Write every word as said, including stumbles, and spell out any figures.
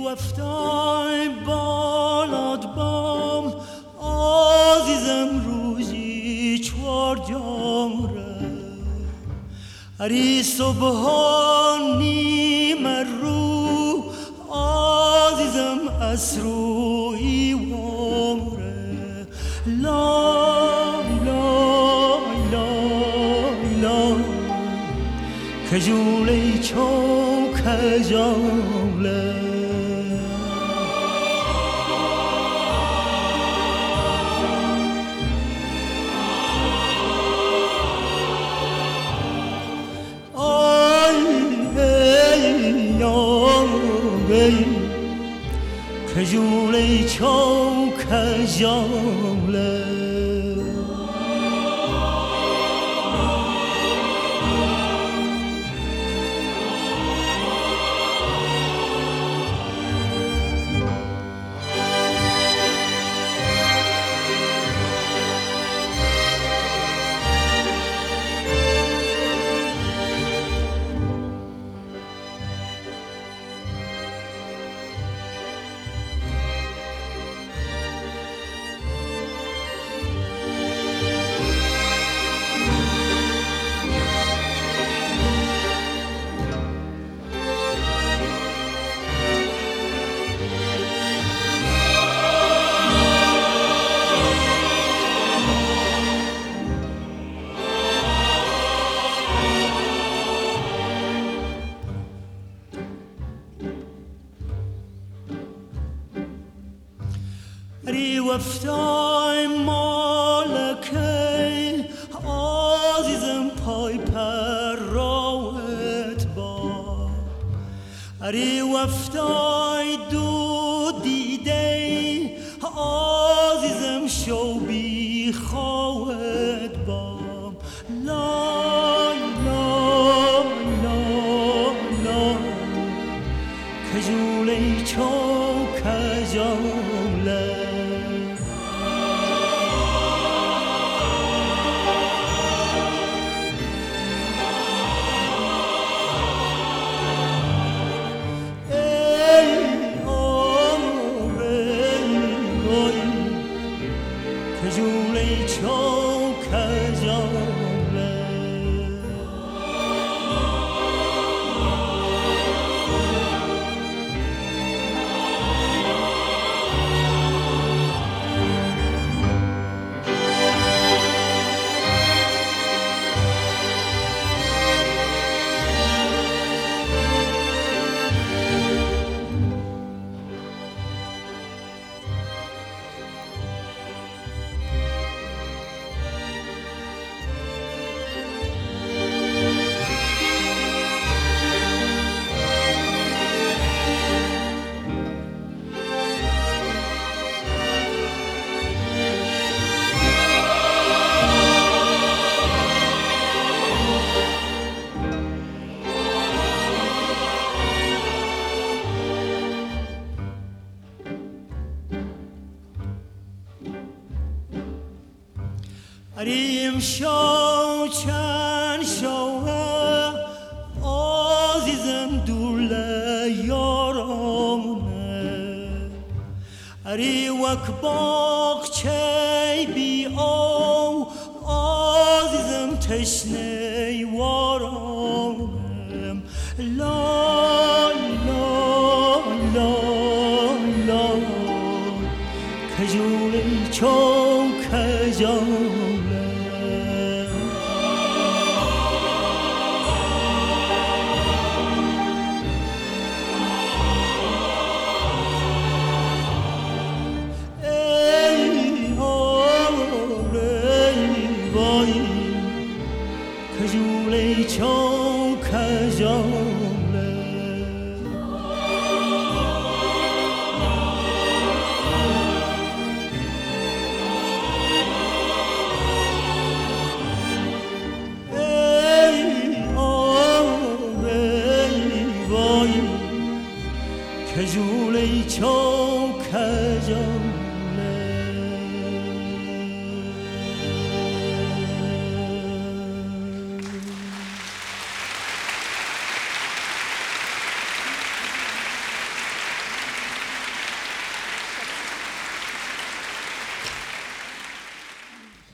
وفتای بالاد بام عزیزم روزی چوار جامره هری صبحانی مرو عزیزم اسروی وامره لا لا لا لا کجولی چو کجاله کجولی چو کجاله هری وفتای مالکی عزیزم پای پر راوت با هری وفتای دو دیده عزیزم شو بی خواهد با لا لا لا لا کجولی چو کجاله کجولی چو کجاله هریم شو چند شوه عزیزم دوله یارانه هری وک باغ چی بی او عزیزم تشنه وارانم لا لا لا لا کجولی چو کجاله کجولی چو کجاله ای آب ای وای کجولی چو